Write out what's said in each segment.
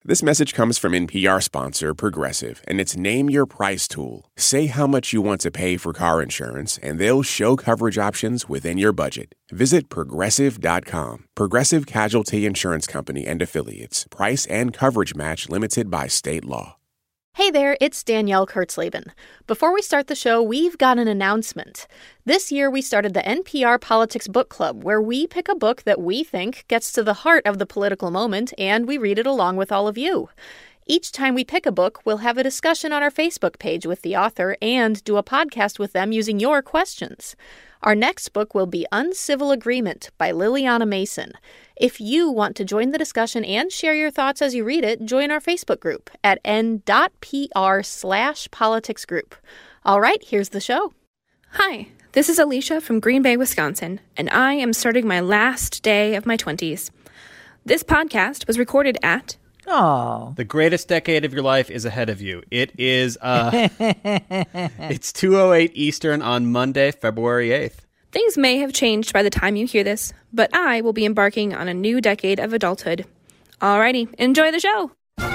This message comes from NPR sponsor Progressive, and it's Name Your Price tool. Say how much you want to pay for car insurance, and they'll show coverage options within your budget. Visit Progressive.com. Progressive Casualty Insurance Company and Affiliates. Price and coverage match limited by state law. Hey there, it's Danielle Kurtzleben. Before we start the show, we've got an announcement. This year, we started the NPR Politics Book Club, where we pick a book that we think gets to the heart of the political moment, and we read it along with all of you. Each time we pick a book, we'll have a discussion on our Facebook page with the author and do a podcast with them using your questions. Our next book will be Uncivil Agreement by Liliana Mason. If you want to join the discussion and share your thoughts as you read it, join our Facebook group at n.pr/politicsgroup. All right, here's the show. Hi, this is Alicia from Green Bay, Wisconsin, and I am starting my last day of my 20s. This podcast was recorded at... The greatest decade of your life is ahead of you. It is, it's 2:08 Eastern on Monday, February 8th. Things may have changed by the time you hear this, but I will be embarking on a new decade of adulthood. Alrighty, enjoy the show.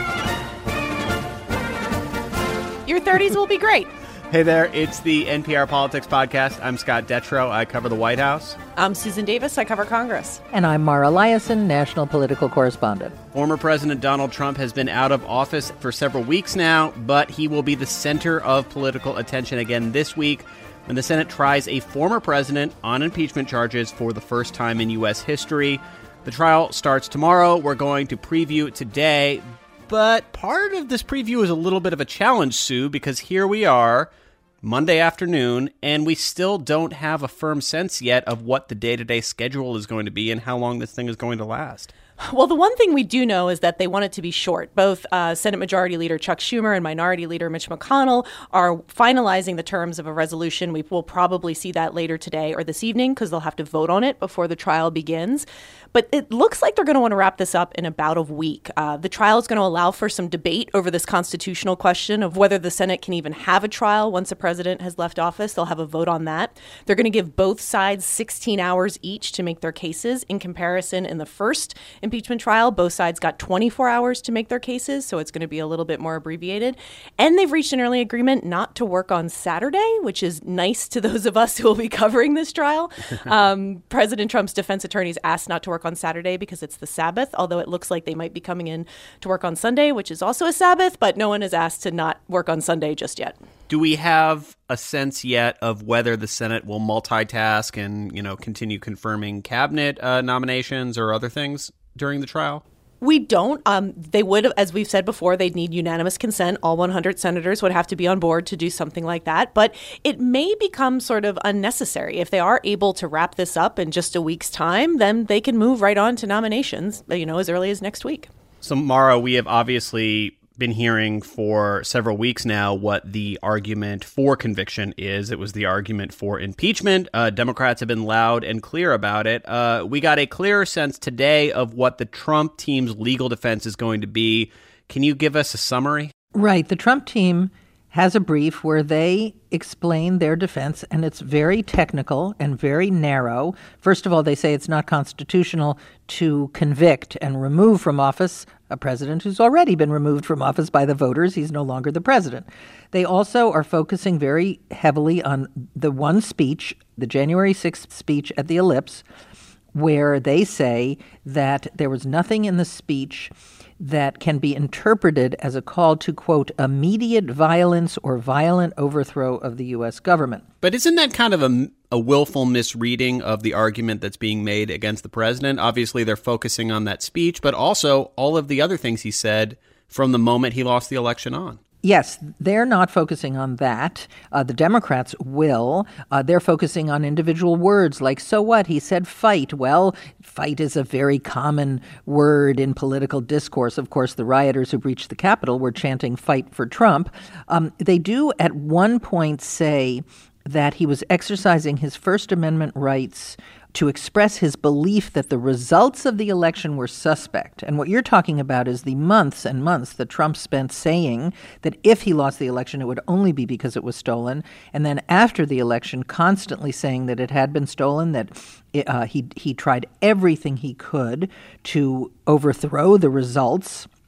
Your 30s will be great. Hey there, it's the NPR Politics Podcast. I'm Scott Detrow. I cover the White House. I'm Susan Davis. I cover Congress. And I'm Mara Liasson, national political correspondent. Former President Donald Trump has been out of office for several weeks now, but he will be the center of political attention again this week when the Senate tries a former president on impeachment charges for the first time in U.S. history. The trial starts tomorrow. We're going to preview it today. But part of this preview is a little bit of a challenge, Sue, because here we are, Monday afternoon, and we still don't have a firm sense yet of what the day-to-day schedule is going to be and how long this thing is going to last. Well, the one thing we do know is that they want it to be short. Both Senate Majority Leader Chuck Schumer and Minority Leader Mitch McConnell are finalizing the terms of a resolution. We will probably see that later today or this evening because they'll have to vote on it before the trial begins. But it looks like they're going to want to wrap this up in about a week. The trial is going to allow for some debate over this constitutional question of whether the Senate can even have a trial once a president has left office. They'll have a vote on that. They're going to give both sides 16 hours each to make their cases. In comparison, in the first impeachment trial, both sides got 24 hours to make their cases, so it's going to be a little bit more abbreviated. And they've reached an early agreement not to work on Saturday, which is nice to those of us who will be covering this trial. President Trump's defense attorneys asked not to work on Saturday because it's the Sabbath, although it looks like they might be coming in to work on Sunday, which is also a Sabbath, but no one is asked to not work on Sunday just yet. Do we have a sense yet of whether the Senate will multitask and, continue confirming cabinet nominations or other things during the trial? We don't. They would, as we've said before, they'd need unanimous consent. All 100 senators would have to be on board to do something like that. But it may become sort of unnecessary. If they are able to wrap this up in just a week's time, then they can move right on to nominations, as early as next week. So, Mara, we have obviously been hearing for several weeks now what the argument for conviction is. It was the argument for impeachment. Democrats have been loud and clear about it. We got a clearer sense today of what the Trump team's legal defense is going to be. Can you give us a summary? Right. The Trump team has a brief where they explain their defense, and it's very technical and very narrow. First of all, they say it's not constitutional to convict and remove from office a president who's already been removed from office by the voters. He's no longer the president. They also are focusing very heavily on the one speech, the January 6th speech at the Ellipse, where they say that there was nothing in the speech that can be interpreted as a call to, quote, immediate violence or violent overthrow of the U.S. government. But isn't that kind of a willful misreading of the argument that's being made against the president? Obviously, they're focusing on that speech, but also all of the other things he said from the moment he lost the election on. Yes, they're not focusing on that. The Democrats will. They're focusing on individual words like, so what? He said fight. Well, fight is a very common word in political discourse. Of course, the rioters who breached the Capitol were chanting fight for Trump. They do at one point say that he was exercising his First Amendment rights to express his belief that the results of the election were suspect. And what you're talking about is the months and months that Trump spent saying that if he lost the election, it would only be because it was stolen. And then after the election, constantly saying that it had been stolen, that he tried everything he could to overthrow the results.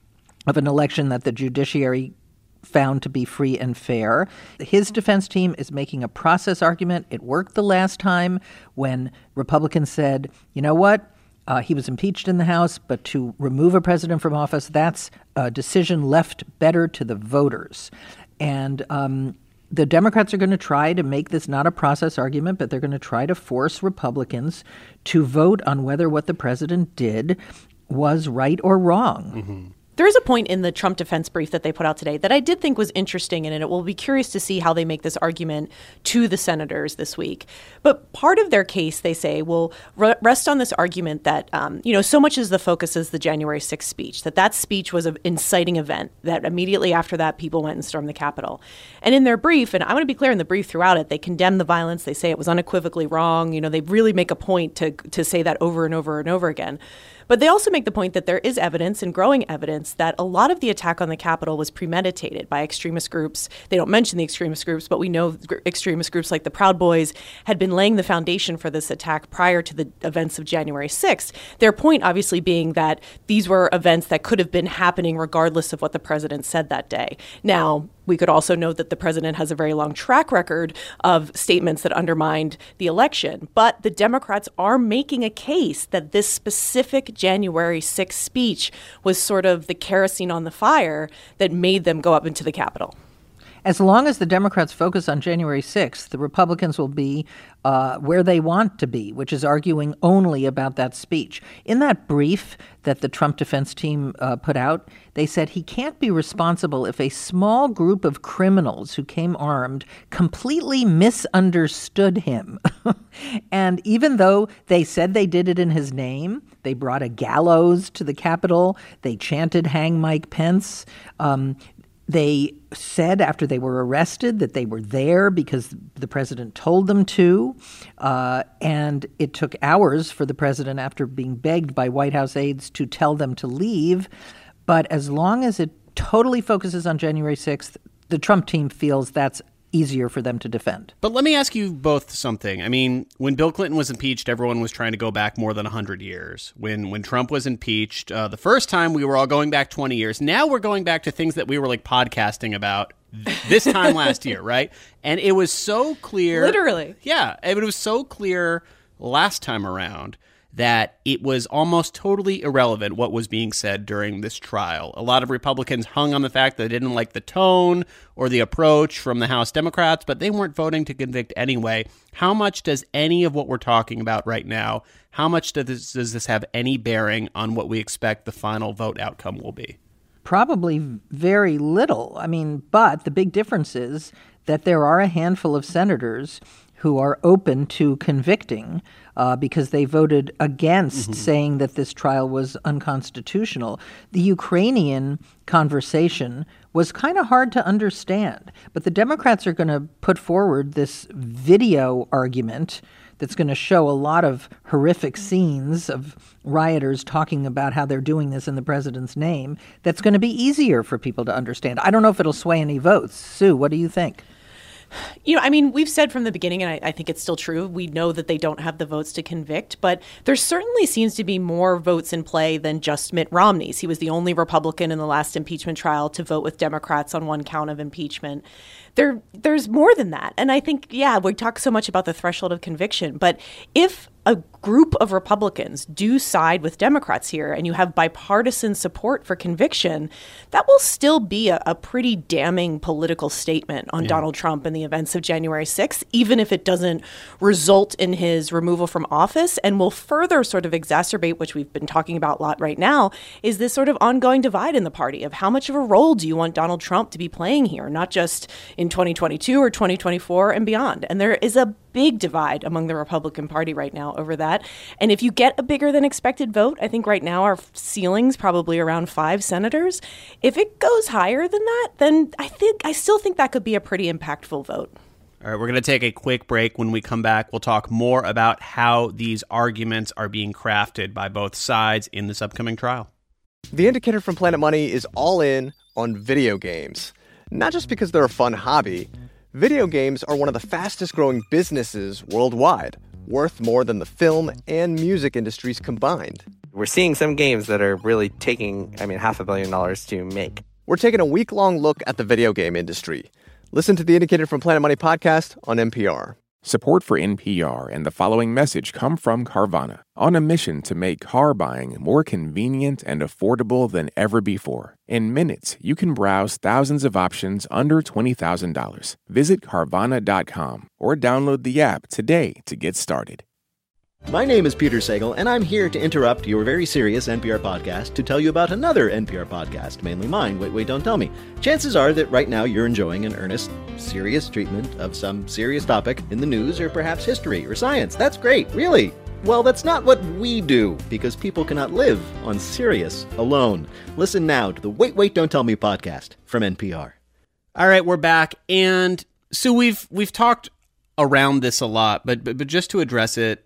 of an election that the judiciary found to be free and fair. His defense team is making a process argument. It worked the last time when Republicans said, you know what? He was impeached in the House, but to remove a president from office, that's a decision left better to the voters. And the Democrats are going to try to make this not a process argument, but they're going to try to force Republicans to vote on whether what the president did was right or wrong. Mm-hmm. There is a point in the Trump defense brief that they put out today that I did think was interesting, and it will be curious to see how they make this argument to the senators this week. But part of their case, they say, will rest on this argument that, so much as the focus is the January 6th speech, that speech was an inciting event, that immediately after that, people went and stormed the Capitol. And in their brief, and I want to be clear in the brief throughout it, they condemn the violence. They say it was unequivocally wrong. They really make a point to say that over and over and over again. But they also make the point that there is evidence and growing evidence that a lot of the attack on the Capitol was premeditated by extremist groups. They don't mention the extremist groups, but we know extremist groups like the Proud Boys had been laying the foundation for this attack prior to the events of January 6th. Their point obviously being that these were events that could have been happening regardless of what the president said that day. Now, we could also note that the president has a very long track record of statements that undermined the election. But the Democrats are making a case that this specific January 6th speech was sort of the kerosene on the fire that made them go up into the Capitol. As long as the Democrats focus on January 6th, the Republicans will be where they want to be, which is arguing only about that speech. In that brief that the Trump defense team put out, they said he can't be responsible if a small group of criminals who came armed completely misunderstood him. And even though they said they did it in his name, they brought a gallows to the Capitol, they chanted "Hang Mike Pence," they said after they were arrested that they were there because the president told them to. And it took hours for the president, after being begged by White House aides, to tell them to leave. But as long as it totally focuses on January 6th, the Trump team feels that's easier for them to defend. But let me ask you both something. I mean, when Bill Clinton was impeached, everyone was trying to go back more than 100 years. When Trump was impeached, the first time we were all going back 20 years. Now we're going back to things that we were like podcasting about this time last year, right? And it was so clear. Literally. Yeah. It was so clear last time around that it was almost totally irrelevant what was being said during this trial. A lot of Republicans hung on the fact that they didn't like the tone or the approach from the House Democrats, but they weren't voting to convict anyway. How much does any of what we're talking about right now, how much does this have any bearing on what we expect the final vote outcome will be? Probably very little. I mean, but the big difference is that there are a handful of senators who are open to convicting because they voted against saying that this trial was unconstitutional. The Ukrainian conversation was kind of hard to understand, but the Democrats are going to put forward this video argument that's going to show a lot of horrific scenes of rioters talking about how they're doing this in the president's name. That's going to be easier for people to understand. I don't know if it'll sway any votes. Sue, what do you think? We've said from the beginning, and I think it's still true, we know that they don't have the votes to convict, but there certainly seems to be more votes in play than just Mitt Romney's. He was the only Republican in the last impeachment trial to vote with Democrats on one count of impeachment. There's more than that. And I think, we talk so much about the threshold of conviction, but if a group of Republicans do side with Democrats here and you have bipartisan support for conviction, that will still be a pretty damning political statement on Donald Trump and the events of January 6th, even if it doesn't result in his removal from office, and will further sort of exacerbate, which we've been talking about a lot right now, is this sort of ongoing divide in the party of how much of a role do you want Donald Trump to be playing here, not just in 2022 or 2024 and beyond. And there is a big divide among the Republican Party right now over that. And if you get a bigger than expected vote, I think right now our ceiling's probably around 5 senators. If it goes higher than that, then I still think that could be a pretty impactful vote. All right, we're going to take a quick break. When we come back, we'll talk more about how these arguments are being crafted by both sides in this upcoming trial. The Indicator from Planet Money is all in on video games. Not just because they're a fun hobby. Video games are one of the fastest growing businesses worldwide, worth more than the film and music industries combined. we're seeing some games that are really taking, $500 million to make. We're taking a week-long look at the video game industry. Listen to the Indicated from Planet Money podcast on NPR. Support for NPR and the following message come from Carvana, on a mission to make car buying more convenient and affordable than ever before. In minutes, you can browse thousands of options under $20,000. Visit Carvana.com or download the app today to get started. My name is Peter Sagal, and I'm here to interrupt your very serious NPR podcast to tell you about another NPR podcast, mainly mine, Wait, Don't Tell Me. Chances are that right now you're enjoying an earnest, serious treatment of some serious topic in the news or perhaps history or science. That's great, really. Well, that's not what we do, because people cannot live on serious alone. Listen now to the Wait, Don't Tell Me podcast from NPR. All right, we're back. And so we've talked around this a lot, but just to address it,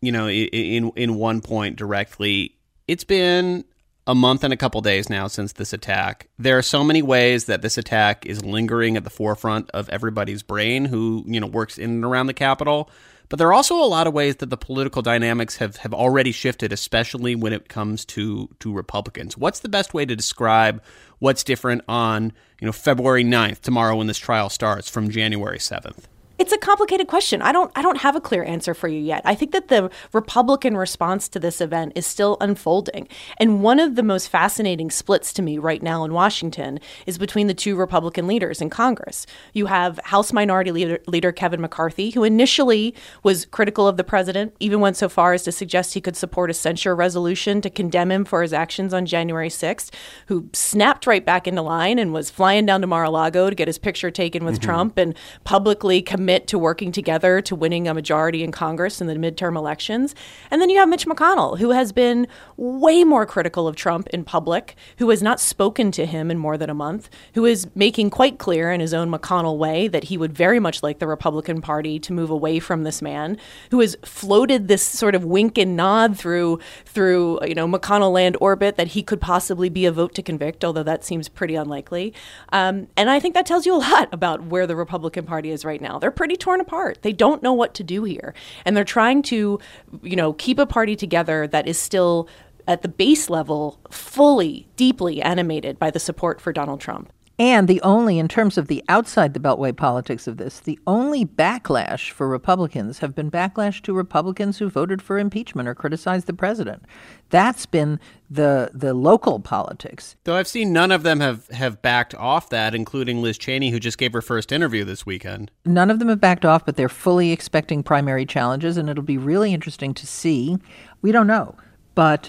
in one point directly, it's been a month and a couple days now since this attack. There are so many ways that this attack is lingering at the forefront of everybody's brain who, works in and around the Capitol. But there are also a lot of ways that the political dynamics have already shifted, especially when it comes to Republicans. What's the best way to describe what's different on, February 9th, tomorrow when this trial starts, from January 7th? It's a complicated question. I don't have a clear answer for you yet. I think that the Republican response to this event is still unfolding. And one of the most fascinating splits to me right now in Washington is between the two Republican leaders in Congress. You have House Minority Leader Kevin McCarthy, who initially was critical of the president, even went so far as to suggest he could support a censure resolution to condemn him for his actions on January 6th, who snapped right back into line and was flying down to Mar-a-Lago to get his picture taken with Trump and publicly commit to working together to winning a majority in Congress in the midterm elections. And then you have Mitch McConnell, who has been way more critical of Trump in public, who has not spoken to him in more than a month, who is making quite clear in his own McConnell way that he would very much like the Republican Party to move away from this man, who has floated this sort of wink and nod through McConnell land orbit that he could possibly be a vote to convict, although that seems pretty unlikely. And I think that tells you a lot about where the Republican Party is right now. They're pretty torn apart. They don't know what to do here. And they're trying to, keep a party together that is still at the base level fully, deeply animated by the support for Donald Trump. And in terms of the outside the Beltway politics of this, the only backlash for Republicans have been backlash to Republicans who voted for impeachment or criticized the president. That's been the local politics. Though I've seen none of them have backed off that, including Liz Cheney, who just gave her first interview this weekend. None of them have backed off, but they're fully expecting primary challenges, and it'll be really interesting to see. We don't know. But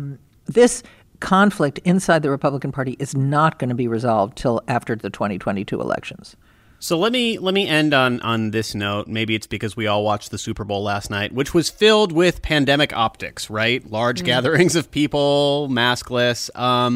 this conflict inside the Republican Party is not going to be resolved till after the 2022 elections. So let me end on this note. Maybe it's because we all watched the Super Bowl last night, which was filled with pandemic optics, right? Large gatherings of people, maskless.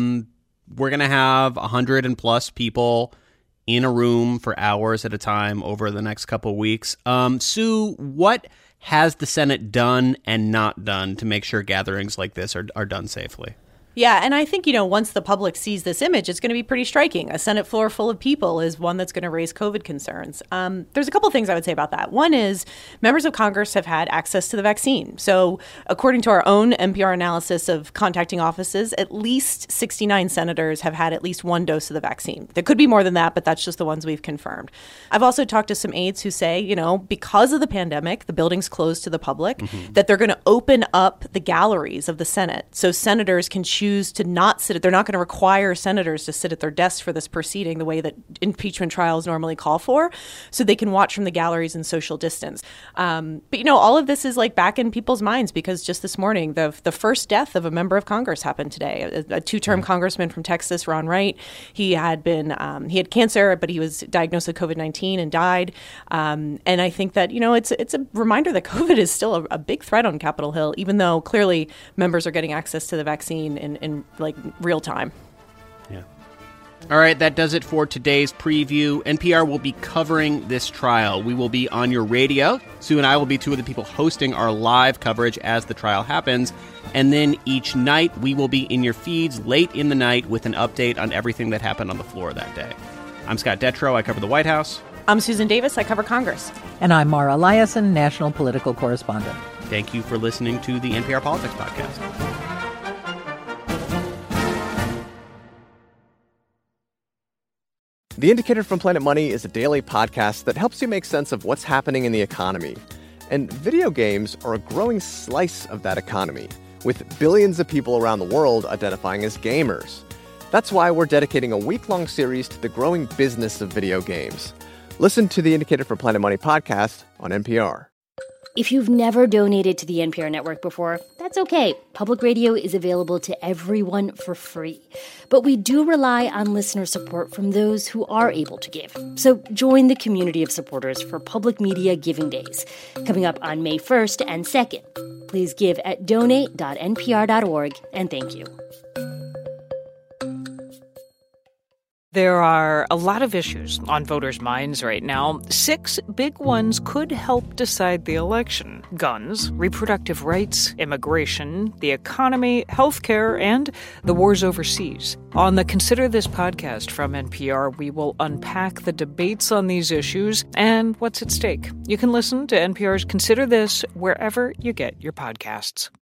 We're going to have 100 and plus people in a room for hours at a time over the next couple of weeks. Sue, what has the Senate done and not done to make sure gatherings like this are done safely? Yeah, and I think, once the public sees this image, it's going to be pretty striking. A Senate floor full of people is one that's going to raise COVID concerns. There's a couple of things I would say about that. One is members of Congress have had access to the vaccine. So according to our own NPR analysis of contacting offices, at least 69 senators have had at least one dose of the vaccine. There could be more than that, but that's just the ones we've confirmed. I've also talked to some aides who say, because of the pandemic, the building's closed to the public, that they're going to open up the galleries of the Senate so senators can choose to not sit. They're not going to require senators to sit at their desks for this proceeding the way that impeachment trials normally call for, so they can watch from the galleries and social distance. But all of this is back in people's minds because just this morning, the first death of a member of Congress happened today. A two-term congressman from Texas, Ron Wright. He had cancer, but he was diagnosed with COVID-19 and died. And I think that it's a reminder that COVID is still a big threat on Capitol Hill, even though clearly members are getting access to the vaccine in real time. Yeah. All right, that does it for today's preview. NPR will be covering this trial. We will be on your radio. Sue and I will be two of the people hosting our live coverage as the trial happens. And then each night, we will be in your feeds late in the night with an update on everything that happened on the floor that day. I'm Scott Detrow. I cover the White House. I'm Susan Davis. I cover Congress. And I'm Mara Liasson, national political correspondent. Thank you for listening to the NPR Politics Podcast. The Indicator from Planet Money is a daily podcast that helps you make sense of what's happening in the economy. And video games are a growing slice of that economy, with billions of people around the world identifying as gamers. That's why we're dedicating a week-long series to the growing business of video games. Listen to the Indicator from Planet Money podcast on NPR. If you've never donated to the NPR network before, that's okay. Public radio is available to everyone for free. But we do rely on listener support from those who are able to give. So join the community of supporters for Public Media Giving Days, coming up on May 1st and 2nd. Please give at donate.npr.org, and thank you. There are a lot of issues on voters' minds right now. 6 big ones could help decide the election: guns, reproductive rights, immigration, the economy, healthcare, and the wars overseas. On the Consider This podcast from NPR, we will unpack the debates on these issues and what's at stake. You can listen to NPR's Consider This wherever you get your podcasts.